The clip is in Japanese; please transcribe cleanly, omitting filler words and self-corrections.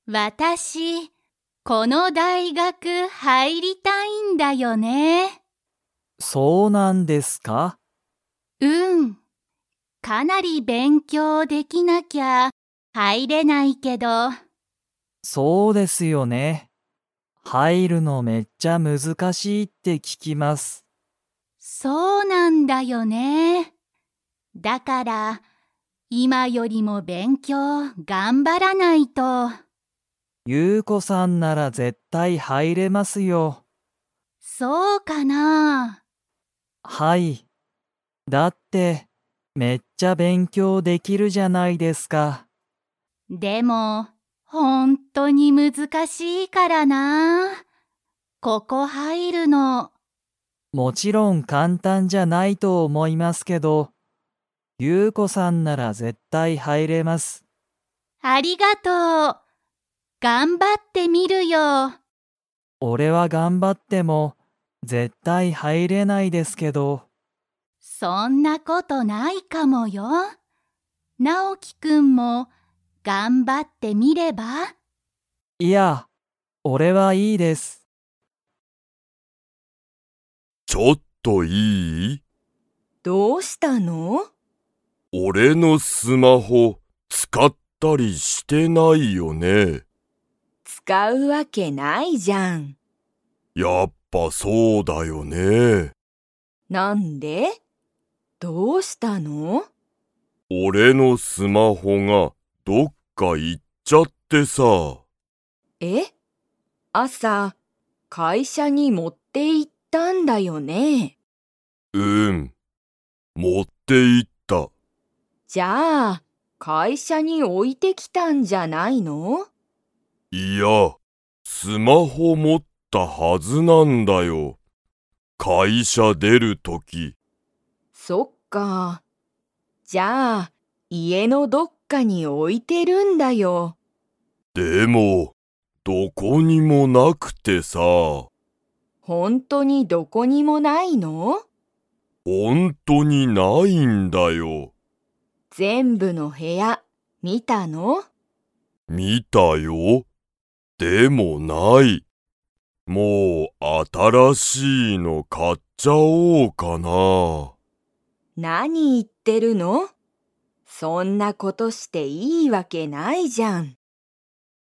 私、この大学入りたいんだよね。 そうなんですか？ かなり勉強できなきゃ入れないけど。 そうですよね。入るのめっちゃ難しいって聞きます。 そうなんだよね。だから、今よりも勉強頑張らないと。 ゆうこさんなら絶対入れますよ。 そうかな。 はい。だって、めっちゃ勉強できるじゃないですか。 でも、本当に難しいからな。ここ入るの。 もちろん簡単じゃないと思いますけど、ゆうこさんなら絶対入れます。 ありがとう。頑張ってみるよ。 俺は頑張っても絶対入れないですけど。 そんなことないかもよ。直樹くんも頑張ってみれば？ いや、俺はいいです。 ちょっといい？ どうしたの？ 俺のスマホ使ったりしてないよね。 使うわけないじゃん。 やっぱそうだよね。 なんで？どうしたの？ 俺のスマホがどっか行っちゃってさ。 え？朝、会社に持って行ったんだよね。 持って行った。 じゃあ、会社に置いてきたんじゃないの？ いや、スマホ持ったはずなんだよ。会社出るとき。 そっか。じゃあ、家のどっかに置いてるんだよ。 でも、どこにもなくてさ。 本当にどこにもないの？ 本当にないんだよ。 全部の部屋、見たの？ 見たよ。でもない。もう新しいの買っちゃおうかな。 何言ってるの？そんなことしていいわけないじゃん。